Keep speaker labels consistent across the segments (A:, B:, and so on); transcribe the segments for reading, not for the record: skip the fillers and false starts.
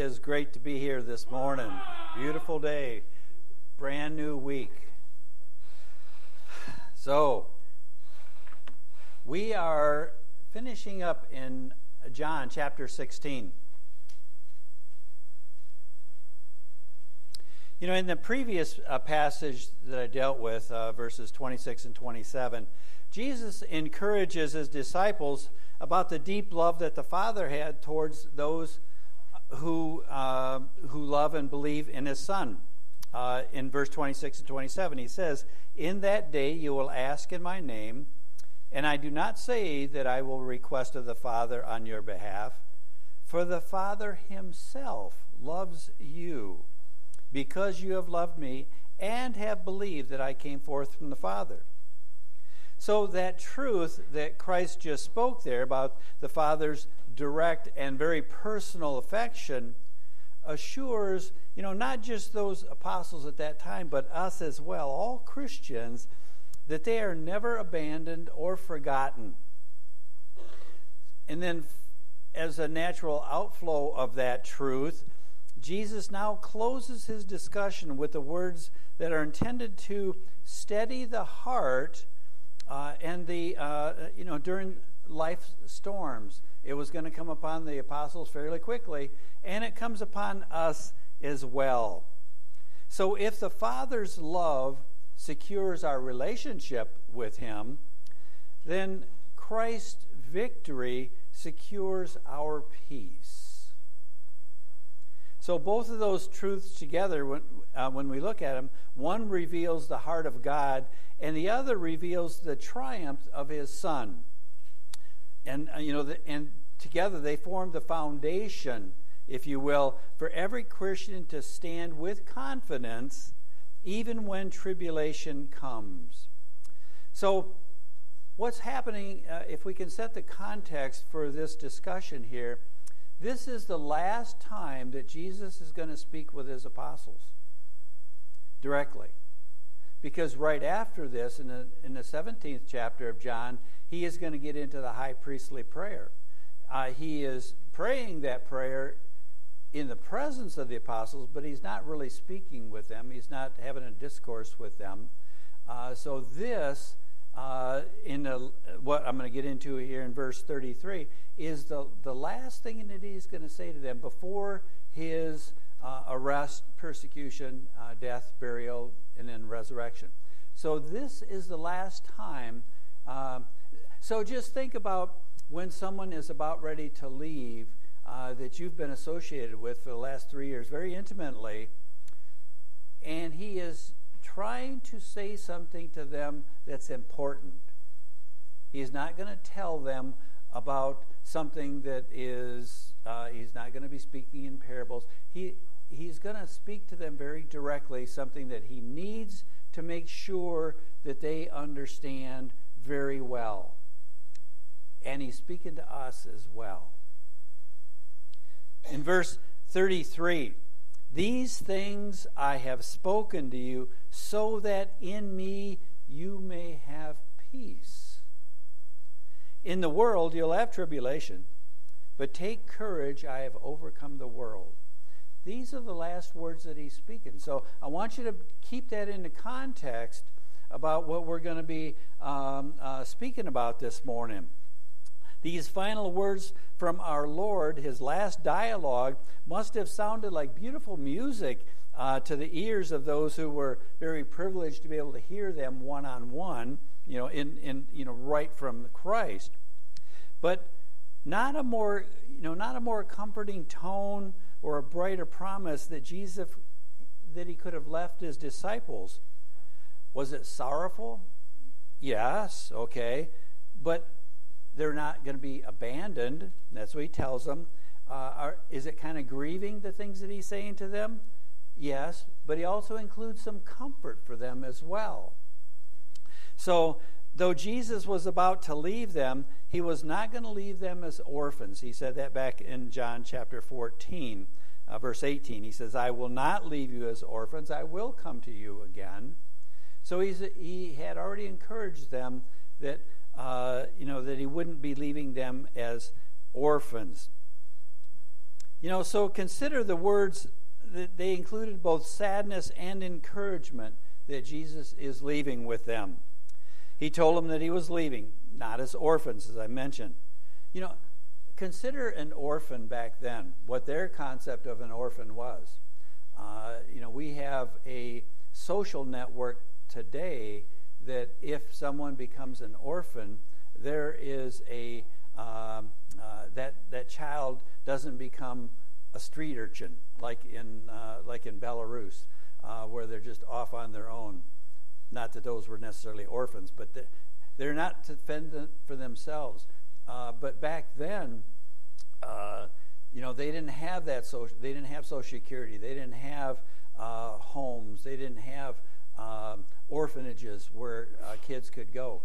A: is great to be here this morning. Beautiful day, brand new week. So, we are finishing up in John chapter 16. You know, in the previous passage that I dealt with, verses 26 and 27, Jesus encourages his disciples about the deep love that the Father had towards those who love and believe in his Son. In verse 26 and 27, he says, "In that day you will ask in my name, and I do not say that I will request of the Father on your behalf, for the Father himself loves you, because you have loved me and have believed that I came forth from the Father." So that truth that Christ just spoke there about the Father's direct and very personal affection assures, you know, not just those apostles at that time, but us as well, all Christians, that they are never abandoned or forgotten. And then as a natural outflow of that truth, Jesus now closes his discussion with the words that are intended to steady the heart and during life storms. It was going to come upon the apostles fairly quickly, and it comes upon us as well. So if the Father's love secures our relationship with him, then Christ's victory secures our peace. So both of those truths together, when we look at them, one reveals the heart of God, and the other reveals the triumph of his Son. And and together they form the foundation, if you will, for every Christian to stand with confidence, even when tribulation comes. So, what's happening? If we can set the context for this discussion here, this is the last time that Jesus is going to speak with his apostles directly. Because right after this, in the 17th chapter of John, he is going to get into the high priestly prayer. He is praying that prayer in the presence of the apostles, but he's not really speaking with them. He's not having a discourse with them. So this, what I'm going to get into here in verse 33, is the last thing that he's going to say to them before his arrest, persecution, death, burial, and then resurrection. So this is the last time. So just think about when someone is about ready to leave that you've been associated with for the last 3 years very intimately, and he is trying to say something to them that's important. He's not going to tell them about something that is, he's not going to be speaking in parables. He's going to speak to them very directly, something that he needs to make sure that they understand very well. And he's speaking to us as well. In verse 33, "These things I have spoken to you, so that in me you may have peace. In the world you'll have tribulation, but take courage, I have overcome the world." These are the last words that he's speaking. So I want you to keep that into context about what we're going to be speaking about this morning. These final words from our Lord, his last dialogue, must have sounded like beautiful music to the ears of those who were very privileged to be able to hear them one-on-one, right from Christ. But not a more comforting tone or a brighter promise that he could have left his disciples. Was it sorrowful? Yes, okay. But they're not going to be abandoned. That's what he tells them. Is it kind of grieving, the things that he's saying to them? Yes, but he also includes some comfort for them as well. So, though Jesus was about to leave them, he was not going to leave them as orphans. He said that back in John chapter 14, verse 18. He says, "I will not leave you as orphans. I will come to you again." So he had already encouraged them that that he wouldn't be leaving them as orphans. So consider the words that they included both sadness and encouragement that Jesus is leaving with them. He told them that he was leaving, not as orphans, as I mentioned. Consider an orphan back then, what their concept of an orphan was. We have a social network today that if someone becomes an orphan, there is that child doesn't become a street urchin like in Belarus, where they're just off on their own. Not that those were necessarily orphans, but they're not to fend for themselves. But back then, they didn't have that they didn't have Social Security. They didn't have homes. They didn't have orphanages where kids could go.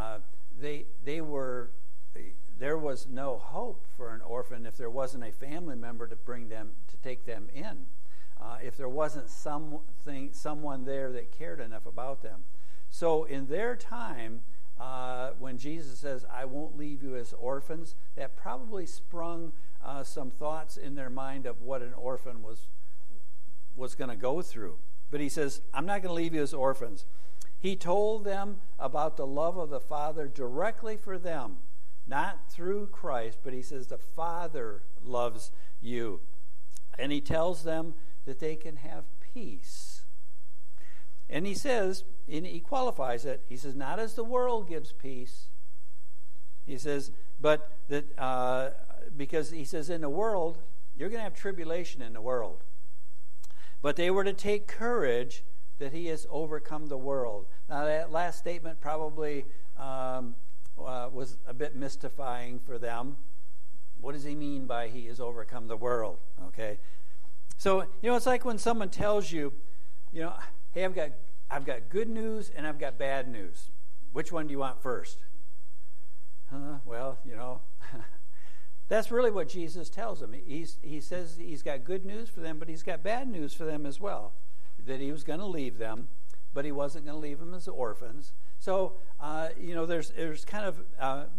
A: There was no hope for an orphan if there wasn't a family member to take them in. If there wasn't someone there that cared enough about them. So in their time, when Jesus says, "I won't leave you as orphans," that probably sprung some thoughts in their mind of what an orphan was going to go through. But he says, "I'm not going to leave you as orphans." He told them about the love of the Father directly for them, not through Christ, but he says the Father loves you. And he tells them that they can have peace. And he says, and he qualifies it, he says, not as the world gives peace. He says, but that because he says in the world, you're going to have tribulation in the world. But they were to take courage that he has overcome the world. Now that last statement probably was a bit mystifying for them. What does he mean by he has overcome the world? Okay, so it's like when someone tells you, hey, I've got good news and I've got bad news. Which one do you want first? Well, that's really what Jesus tells them. He says he's got good news for them, but he's got bad news for them as well. That he was going to leave them, but he wasn't going to leave them as orphans. So, there's kind of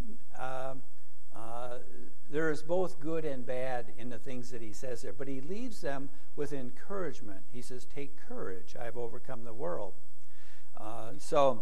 A: there is both good and bad in the things that he says there. But he leaves them with encouragement. He says, "Take courage. I've overcome the world." So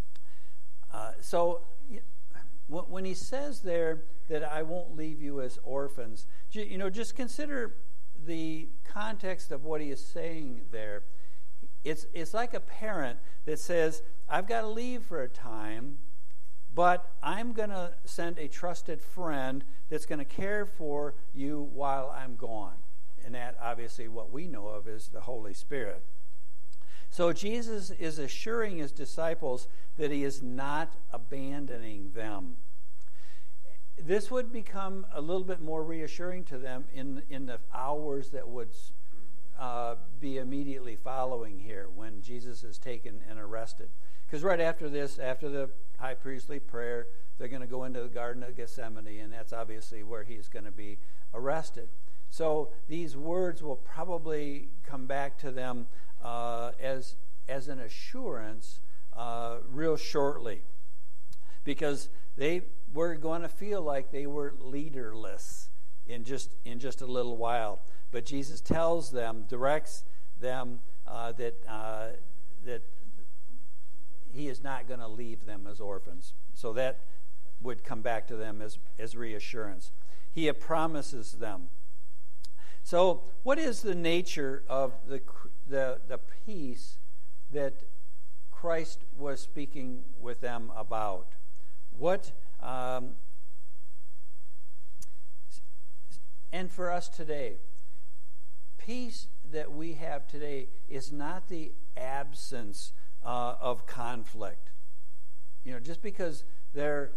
A: when he says there that I won't leave you as orphans, just consider the context of what he is saying there. It's like a parent that says, I've got to leave for a time, but I'm going to send a trusted friend that's going to care for you while I'm gone. And that, obviously, what we know of is the Holy Spirit. So Jesus is assuring his disciples that he is not abandoning them. This would become a little bit more reassuring to them in the hours that would be immediately following here when Jesus is taken and arrested. Because right after this, after the high priestly prayer, they're going to go into the Garden of Gethsemane, and that's obviously where he's going to be arrested. So these words will probably come back to them as an assurance real shortly, because they were going to feel like they were leaderless in just a little while. But Jesus tells them, directs them that he is not going to leave them as orphans. So that would come back to them as reassurance. He promises them. So what is the nature of the peace that Christ was speaking with them about? What and for us today, peace that we have today is not the absence of conflict. Just because there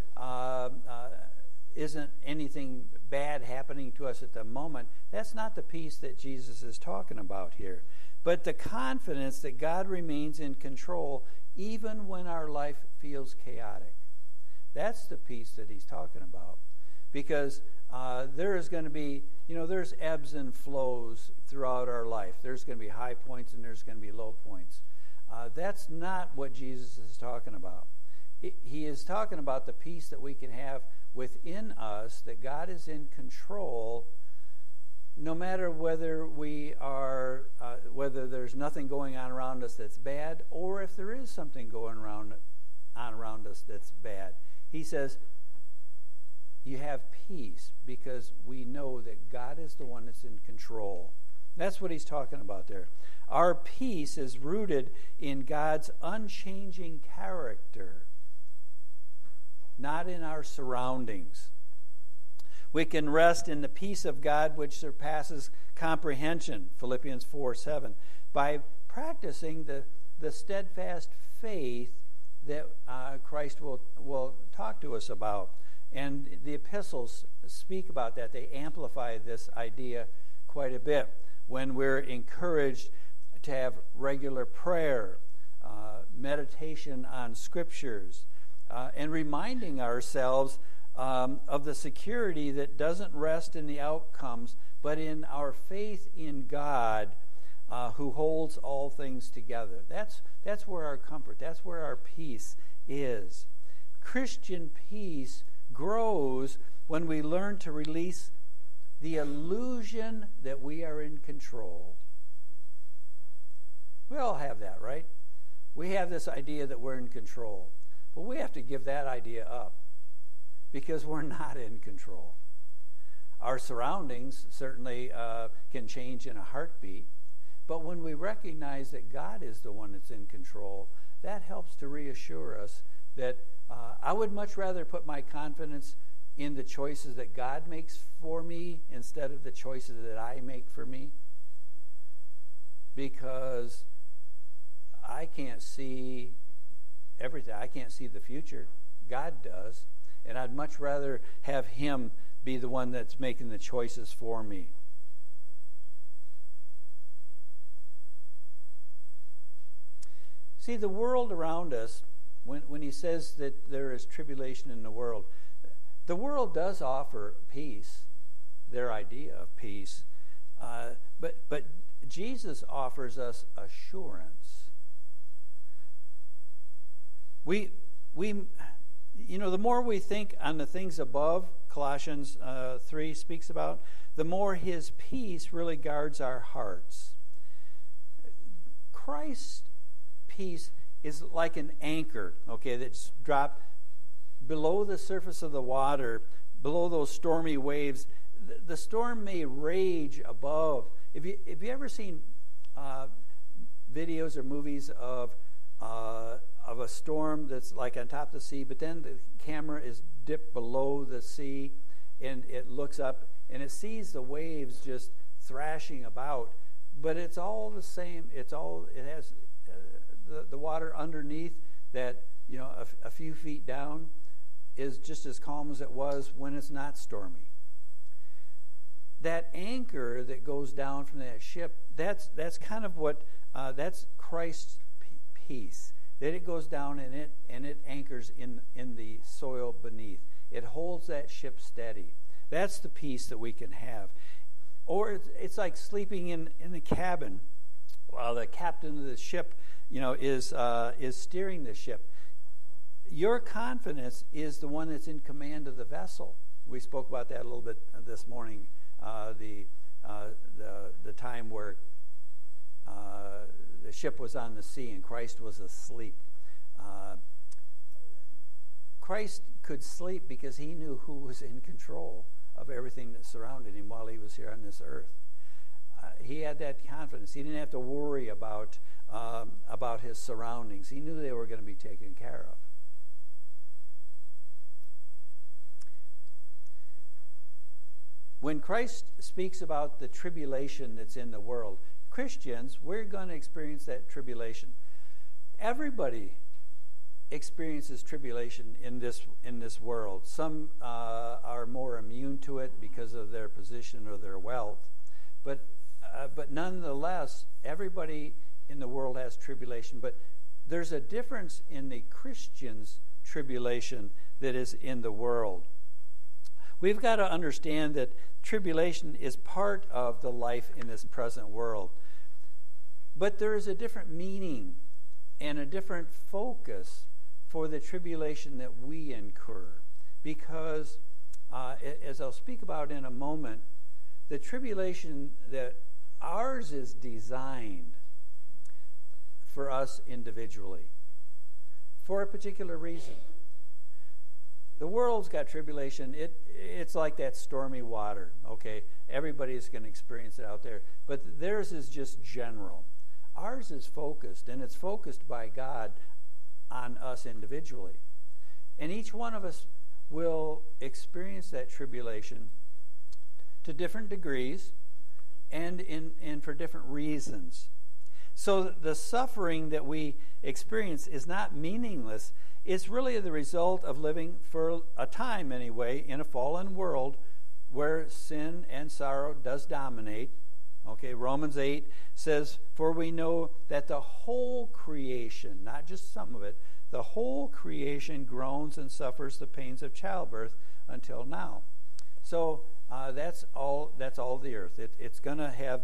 A: isn't anything bad happening to us at the moment, that's not the peace that Jesus is talking about here. But the confidence that God remains in control even when our life feels chaotic. That's the peace that he's talking about. Because there is going to be, there's ebbs and flows throughout our life. There's going to be high points and there's going to be low points. That's not what Jesus is talking about. He is talking about the peace that we can have within us, that God is in control no matter whether whether there's nothing going on around us that's bad, or if there is something going on around us that's bad. He says, you have peace because we know that God is the one that's in control. That's what he's talking about there. Our peace is rooted in God's unchanging character, not in our surroundings. We can rest in the peace of God which surpasses comprehension, Philippians 4:7, by practicing the steadfast faith that Christ will talk to us about. And the epistles speak about that. They amplify this idea quite a bit when we're encouraged to have regular prayer, meditation on scriptures, and reminding ourselves of the security that doesn't rest in the outcomes, but in our faith in God, who holds all things together. That's where our comfort, that's where our peace is. Christian peace grows when we learn to release the illusion that we are in control. We all have that, right? We have this idea that we're in control. But we have to give that idea up because we're not in control. Our surroundings certainly can change in a heartbeat, but when we recognize that God is the one that's in control, that helps to reassure us that I would much rather put my confidence in the choices that God makes for me instead of the choices that I make for me, because I can't see everything. I can't see the future. God does. And I'd much rather have him be the one that's making the choices for me. See, the world around us, when he says that there is tribulation in the world does offer peace, their idea of peace. But Jesus offers us assurance. We the more we think on the things above, Colossians 3 speaks about, the more his peace really guards our hearts. Christ's peace is like an anchor, that's dropped below the surface of the water, below those stormy waves. The storm may rage above. Have you ever seen videos or movies of a storm that's like on top of the sea, but then the camera is dipped below the sea and it looks up and it sees the waves just thrashing about, but it's all the same. It has the water underneath that, a few feet down is just as calm as it was when it's not stormy. That anchor that goes down from that ship, that's kind of what that's Christ's peace. That it goes down and it anchors in the soil beneath. It holds that ship steady. That's the peace that we can have. Or it's like sleeping in the cabin while the captain of the ship, is steering the ship. Your confidence is the one that's in command of the vessel. We spoke about that a little bit this morning. The time where the ship was on the sea and Christ was asleep. Christ could sleep because he knew who was in control of everything that surrounded him while he was here on this earth. He had that confidence. He didn't have to worry about his surroundings. He knew they were going to be taken care of. When Christ speaks about the tribulation that's in the world, Christians, we're going to experience that tribulation. Everybody experiences tribulation in this world. Some are more immune to it because of their position or their wealth, but nonetheless, everybody in the world has tribulation. But there's a difference in the Christian's tribulation that is in the world. We've got to understand that tribulation is part of the life in this present world. But there is a different meaning and a different focus for the tribulation that we incur. Because, as I'll speak about in a moment, the tribulation that ours is designed for us individually for a particular reason. The world's got tribulation. It's like that stormy water, okay? Everybody's going to experience it out there. But theirs is just general. Ours is focused, and it's focused by God on us individually. And each one of us will experience that tribulation to different degrees and for different reasons. So the suffering that we experience is not meaningless. It's really the result of living for a time anyway in a fallen world where sin and sorrow does dominate. Okay, Romans 8 says, "For we know that the whole creation, not just some of it, the whole creation groans and suffers the pains of childbirth until now." So that's all the earth. It's going to have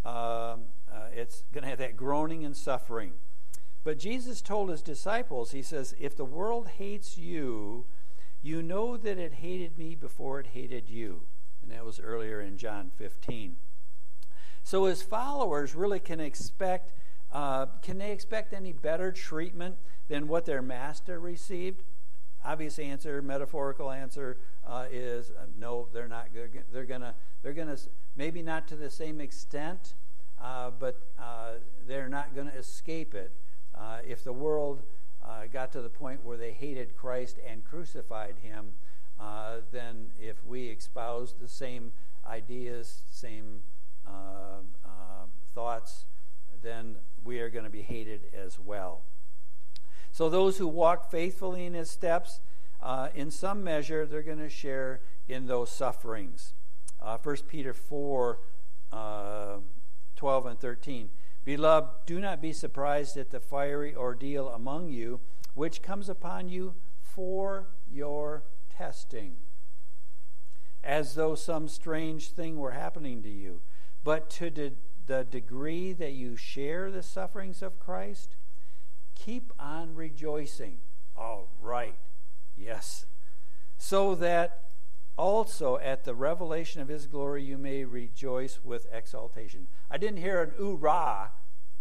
A: that groaning and suffering. But Jesus told his disciples, he says, "If the world hates you, you know that it hated me before it hated you." And that was earlier in John 15. So his followers really can they expect any better treatment than what their master received? Obvious answer, metaphorical answer is no. They're not. They're gonna maybe not to the same extent, but they're not going to escape it. If the world got to the point where they hated Christ and crucified him, then if we espouse the same ideas, same thoughts, then we are going to be hated as well. So those who walk faithfully in his steps, in some measure, they're going to share in those sufferings. 1 Peter 4, 12 and 13. "Beloved, do not be surprised at the fiery ordeal among you, which comes upon you for your testing, as though some strange thing were happening to you. But to the degree that you share the sufferings of Christ, keep on rejoicing." All right. Yes. "So that also at the revelation of his glory you may rejoice with exaltation." I didn't hear an oorah.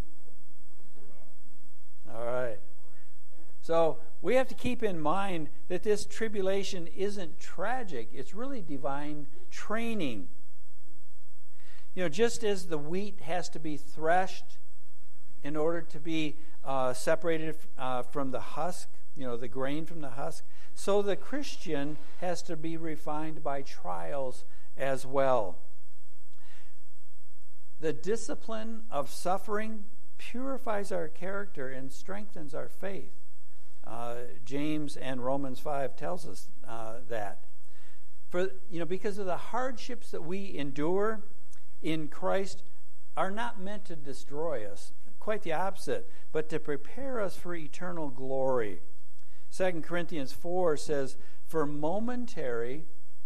A: All right. So we have to keep in mind that this tribulation isn't tragic. It's really divine training. Just as the wheat has to be threshed in order to be separated from the husk, the grain from the husk, so the Christian has to be refined by trials as well. The discipline of suffering purifies our character and strengthens our faith. James and Romans 5 tells us that. Because of the hardships that we endure in Christ are not meant to destroy us. Quite the opposite, but to prepare us for eternal glory. 2 Corinthians 4 says, for momentary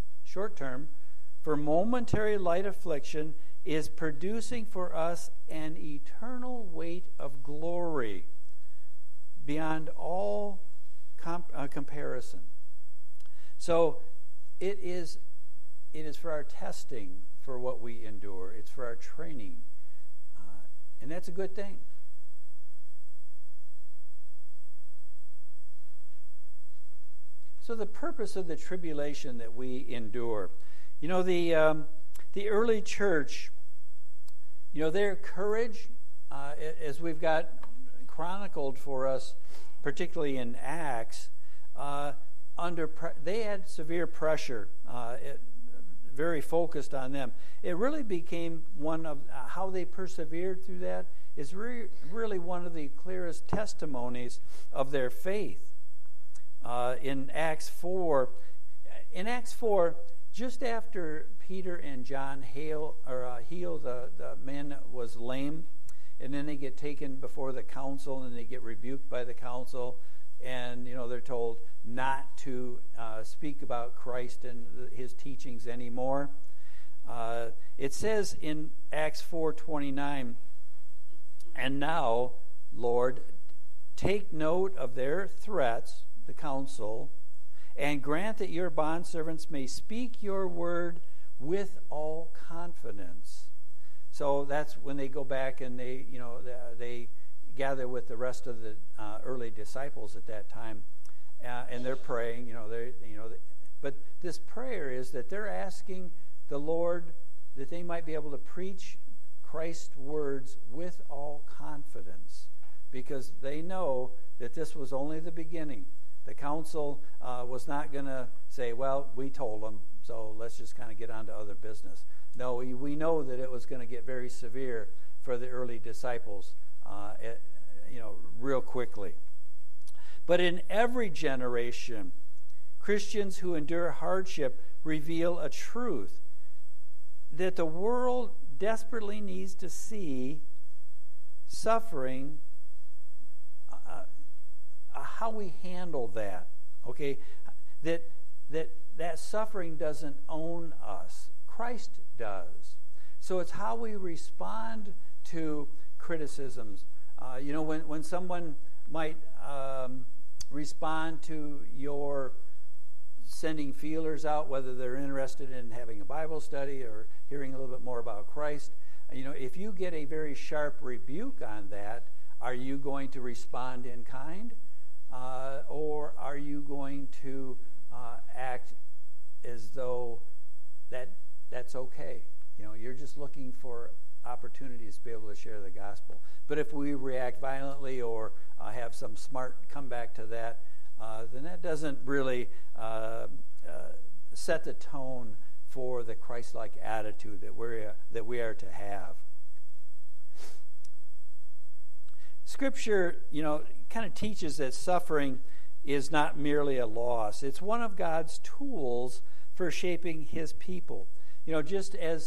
A: light affliction is producing for us an eternal weight of glory beyond all comparison. So it is for our testing for what we endure. It's for our training. And that's a good thing. So the purpose of the tribulation that we endure. The early church, their courage, as we've got chronicled for us, particularly in Acts, they had severe pressure, very focused on them. It really became one of how they persevered through that is really one of the clearest testimonies of their faith. In Acts 4, just after Peter and John heal the man that was lame, and then they get taken before the council and they get rebuked by the council, and they're told not to speak about Christ and his teachings anymore. It says in Acts 4:29, "And now, Lord, take note of their threats," the council, "and grant that your bondservants may speak your word with all confidence." So that's when they go back and they gather with the rest of the early disciples at that time, and they're praying. But this prayer is that they're asking the Lord that they might be able to preach Christ's words with all confidence, because they know that this was only the beginning. The council was not going to say, well, we told them, so let's just kind of get on to other business. No, we know that it was going to get very severe for the early disciples, real quickly. But in every generation, Christians who endure hardship reveal a truth that the world desperately needs to see: suffering, how we handle that. Okay, that suffering doesn't own us. Christ does. So it's how we respond to criticisms. When someone might respond to your sending feelers out, whether they're interested in having a Bible study or hearing a little bit more about Christ, if you get a very sharp rebuke on that, are you going to respond in kind? Or are you going to act as though that's okay? You're just looking for opportunities to be able to share the gospel. But if we react violently or have some smart comeback to that, then that doesn't really set the tone for the Christ-like attitude that we are to have. Scripture, kind of teaches that suffering is not merely a loss. It's one of God's tools for shaping His people. Just as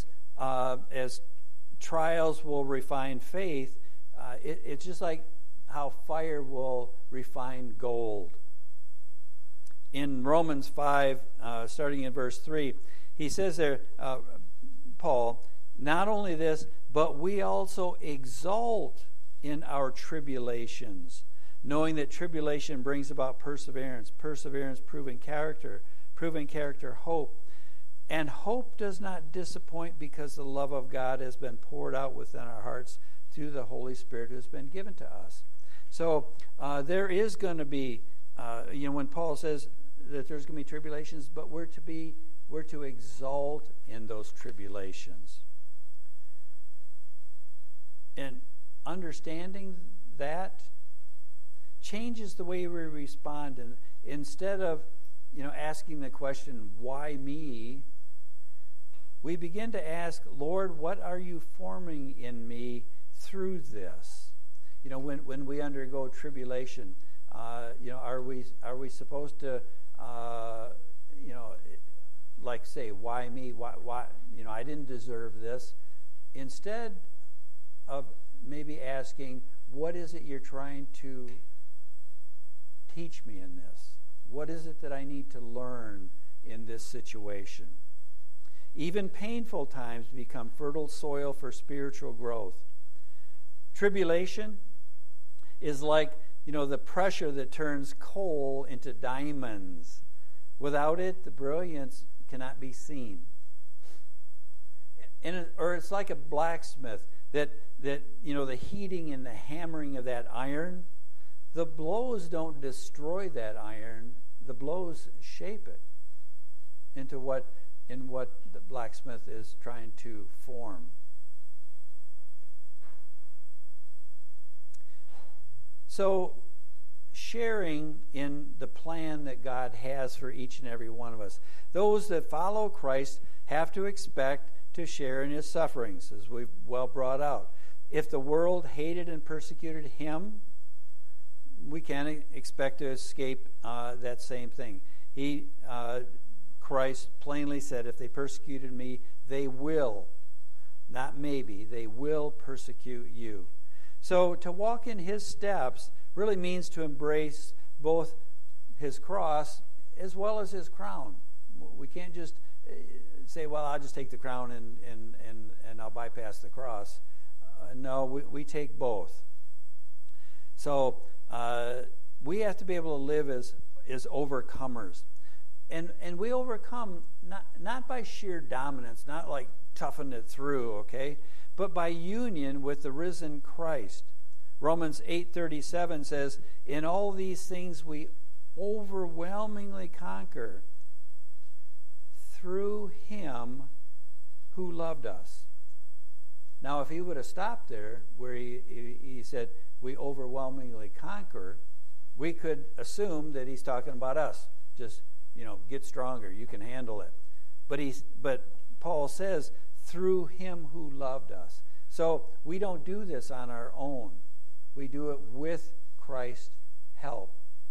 A: trials will refine faith, it's just like how fire will refine gold. In Romans 5, starting in verse 3, he says there, Paul, not only this, but we also exult in our tribulations, knowing that tribulation brings about perseverance, perseverance proving character hope. And hope does not disappoint, because the love of God has been poured out within our hearts through the Holy Spirit who has been given to us. So there is going to be, when Paul says that there's going to be tribulations, but we're to exult in those tribulations. And understanding that changes the way we respond. And instead of asking the question, why me? We begin to ask, Lord, what are you forming in me through this? When we undergo tribulation, are we supposed to, say, why me? Why? I didn't deserve this. Instead of maybe asking, what is it you're trying to teach me in this? What is it that I need to learn in this situation? Even painful times become fertile soil for spiritual growth. Tribulation is like, the pressure that turns coal into diamonds. Without it, the brilliance cannot be seen. Or it's like a blacksmith that the heating and the hammering of that iron, the blows don't destroy that iron. The blows shape it into what the blacksmith is trying to form. So, sharing in the plan that God has for each and every one of us. Those that follow Christ have to expect to share in His sufferings, as we've well brought out. If the world hated and persecuted Him, we can't expect to escape that same thing. Christ plainly said, if they persecuted me, they will, not maybe, they will persecute you. So to walk in His steps really means to embrace both His cross as well as His crown. We can't just say, well, I'll just take the crown and I'll bypass the cross. No, we take both. So we have to be able to live as overcomers. And we overcome not by sheer dominance, not like toughing it through, okay, but by union with the risen Christ. Romans 8:37 says, "In all these things we overwhelmingly conquer through him who loved us." Now, if he would have stopped there, where he said, "We overwhelmingly conquer," we could assume that he's talking about us. Just, get stronger. You can handle it. But Paul says, "Through him who loved us." So we don't do this on our own. We do it with Christ's help.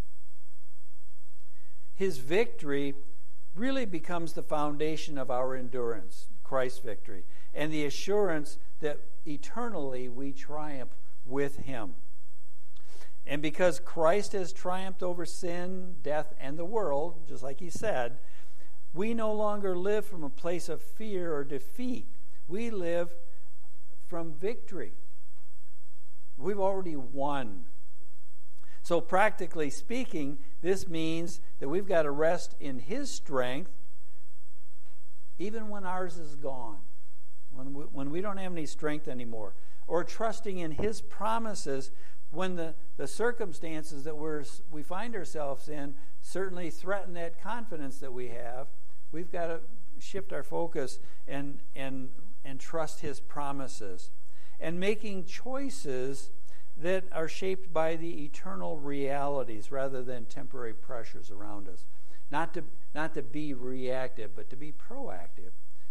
A: His victory really becomes the foundation of our endurance, Christ's victory, and the assurance that eternally we triumph with him. And because Christ has triumphed over sin, death, and the world, just like he said, we no longer live from a place of fear or defeat. We live from victory. We've already won. So practically speaking, this means that we've got to rest in his strength even when ours is gone, when we don't have any strength anymore, or trusting in his promises when the circumstances that we find ourselves in certainly threaten that confidence that we have. We've got to shift our focus and trust his promises, and making choices that are shaped by the eternal realities rather than temporary pressures around us. Not to be reactive, but to be proactive.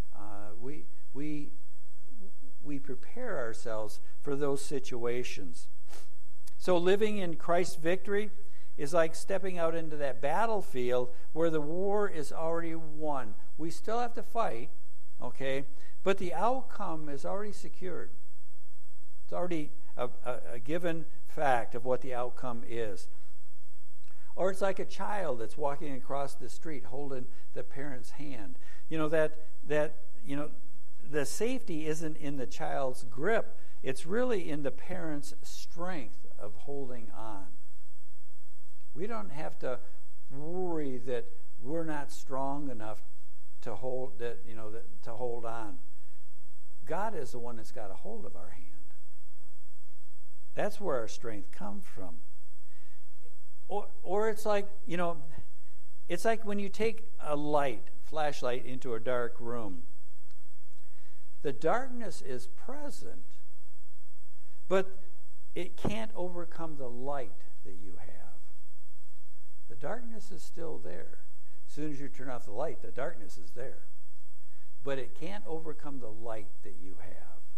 A: We prepare ourselves for those situations. So living in Christ's victory is like stepping out into that battlefield where the war is already won. We still have to fight, okay, but the outcome is already secured. It's already a given fact of what the outcome is. Or it's like a child that's walking across the street holding the parent's hand. The safety isn't in the child's grip. It's really in the parent's strength of holding on. We don't have to worry that we're not strong enough to hold on. God is the one that's got a hold of our hand. That's where our strength comes from. Or it's like, it's like when you take a flashlight into a dark room. The darkness is present, but it can't overcome the light that you have. The darkness is still there. As soon as you turn off the light, the darkness is there. But it can't overcome the light that you have.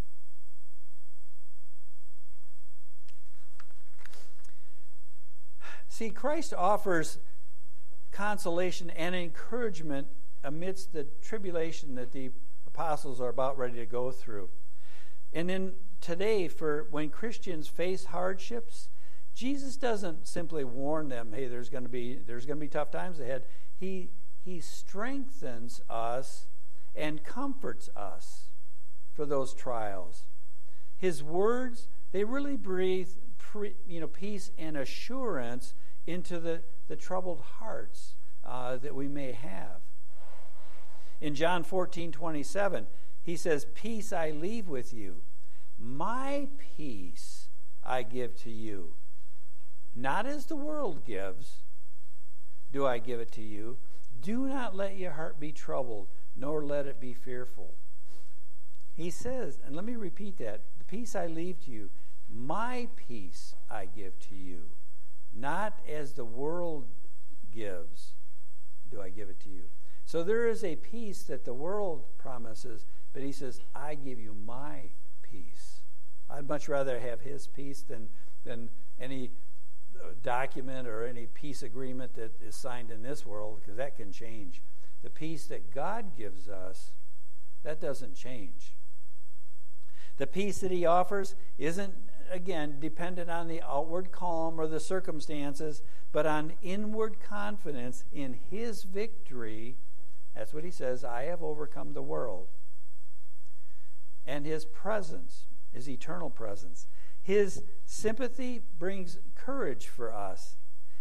A: See, Christ offers consolation and encouragement amidst the tribulation that the apostles are about ready to go through. And then today, when Christians face hardships, Jesus doesn't simply warn them, hey, there's going to be tough times ahead. He strengthens us and comforts us for those trials. His words, they really breathe peace and assurance into the troubled hearts that we may have. In John 14:27, he says, "Peace I leave with you. My peace I give to you. Not as the world gives, do I give it to you. Do not let your heart be troubled, nor let it be fearful." He says, and let me repeat that, "The peace I leave to you, my peace I give to you. Not as the world gives, do I give it to you." So there is a peace that the world promises, but he says, I give you my peace. I'd much rather have his peace than any document or any peace agreement that is signed in this world, because that can change. The peace that God gives us, that doesn't change. The peace that he offers isn't, again, dependent on the outward calm or the circumstances, but on inward confidence in his victory. That's what he says, I have overcome the world. And his presence, his eternal presence. His sympathy brings courage for us.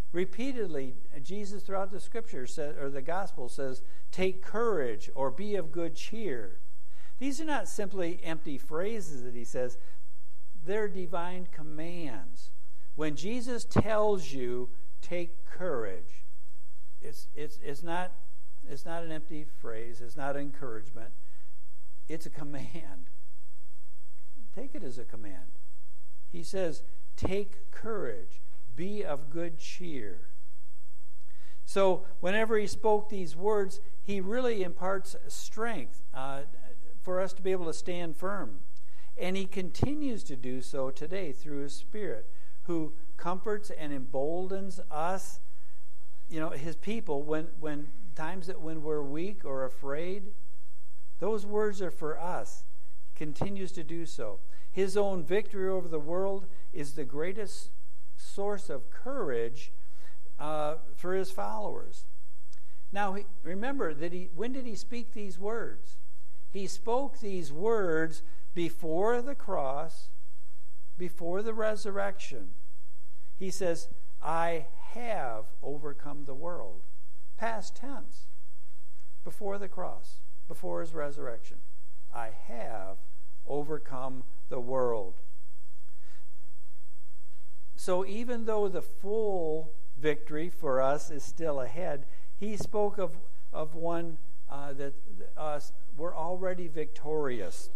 A: Repeatedly, Jesus throughout the Scripture says, or the Gospel says, take courage or be of good cheer. These are not simply empty phrases that he says. They're divine commands. When Jesus tells you, take courage, it's not an empty phrase. It's not encouragement. It's a command. Take it as a command. He says, take courage. Be of good cheer. So whenever he spoke these words, he really imparts strength for us to be able to stand firm. And he continues to do so today through his Spirit, who comforts and emboldens us, his people, when times that when we're weak or afraid. Those words are for us. He continues to do so. His own victory over the world is the greatest source of courage for his followers. Now, remember that when did he speak these words? He spoke these words before the cross, before the resurrection. He says, I have overcome the world. Past tense. Before the cross, before his resurrection. I have overcome the world. So even though the full victory for us is still ahead, he spoke of one that we're already victorious.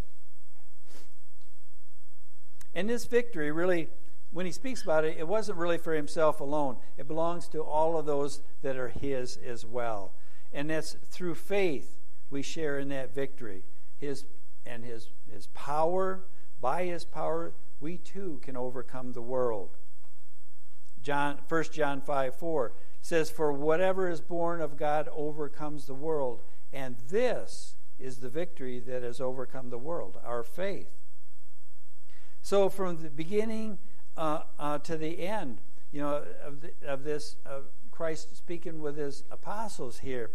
A: And this victory really, when he speaks about it, it wasn't really for himself alone. It belongs to all of those that are his as well. And that's through faith we share in that victory. His power, by his power, we too can overcome the world. 1 John 5:4 says, for whatever is born of God overcomes the world. And this is the victory that has overcome the world, our faith. So from the beginning to the end, of this, Christ speaking with his apostles here,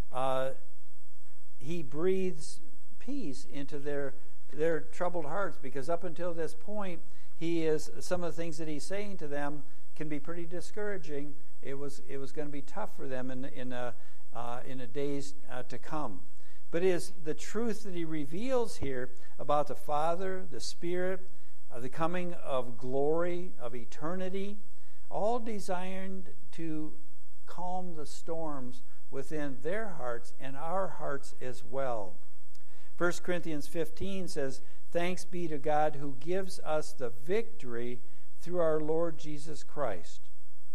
A: he breathes peace into their troubled hearts, because up until this point, some of the things that he's saying to them can be pretty discouraging. It was going to be tough for them in the days to come. But it is the truth that he reveals here about the Father, the Spirit, the coming of glory, of eternity, all designed to calm the storms within their hearts and our hearts as well. 1 Corinthians 15 says, thanks be to God who gives us the victory through our Lord Jesus Christ.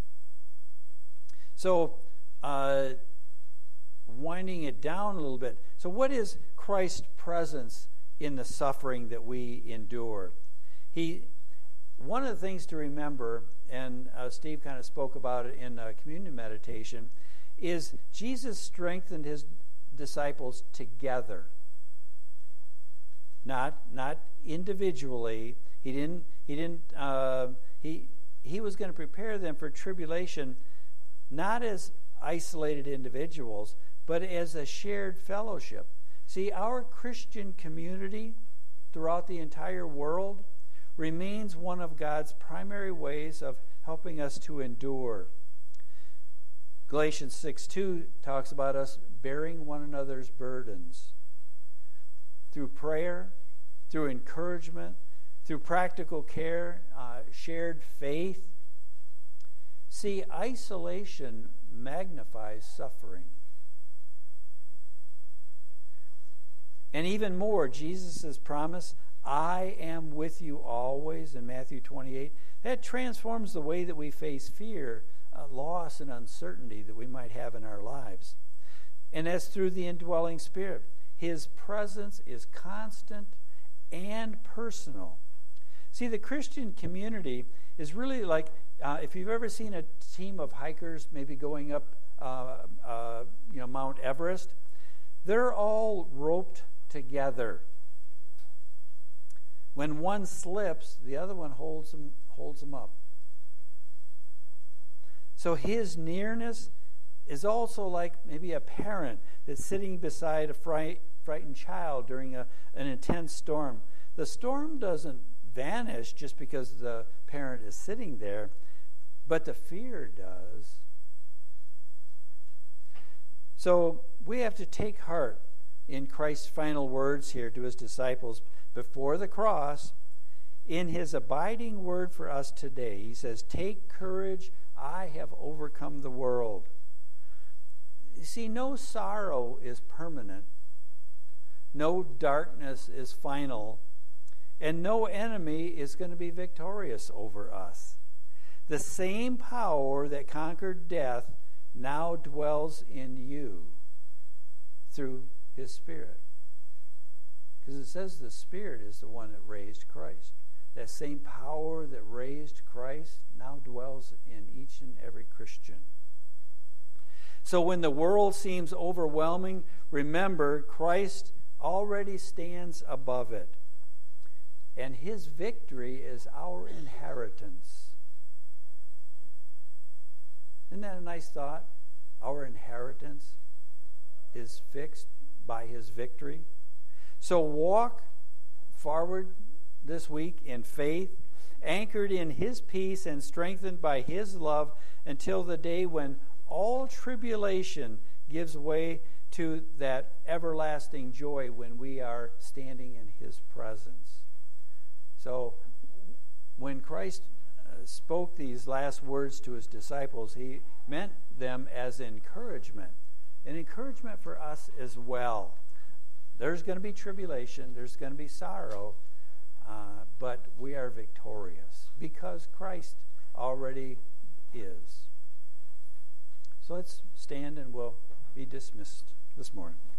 A: So, winding it down a little bit. So what is Christ's presence in the suffering that we endure? One of the things to remember, and Steve kind of spoke about it in communion meditation, is Jesus strengthened his disciples together. Not individually. He was going to prepare them for tribulation, not as isolated individuals, but as a shared fellowship. See, our Christian community throughout the entire world remains one of God's primary ways of helping us to endure. Galatians 6:2 talks about us bearing one another's burdens. Through prayer, through encouragement, through practical care, shared faith. See, isolation magnifies suffering. And even more, Jesus' promise, I am with you always, in Matthew 28, that transforms the way that we face fear, loss, and uncertainty that we might have in our lives. And that's through the indwelling Spirit. His presence is constant and personal. See, the Christian community is really like, if you've ever seen a team of hikers maybe going up Mount Everest, they're all roped together. When one slips, the other one holds them up. So his nearness is also like maybe a parent that's sitting beside a frightened child during an intense storm. The storm doesn't vanish just because the parent is sitting there, but the fear does. So we have to take heart in Christ's final words here to his disciples before the cross. In his abiding word for us today, he says, "Take courage, I have overcome the world." You see, no sorrow is permanent. No darkness is final. And no enemy is going to be victorious over us. The same power that conquered death now dwells in you through his Spirit. Because it says the Spirit is the one that raised Christ. That same power that raised Christ now dwells in each and every Christian. So when the world seems overwhelming, remember Christ already stands above it. And his victory is our inheritance. Isn't that a nice thought? Our inheritance is fixed by his victory. So walk forward this week in faith, anchored in his peace and strengthened by his love until the day when all tribulation gives way to that everlasting joy when we are standing in his presence. So when Christ spoke these last words to his disciples, he meant them as encouragement, an encouragement for us as well. There's going to be tribulation, there's going to be sorrow, but we are victorious because Christ already is. So let's stand and we'll be dismissed this morning.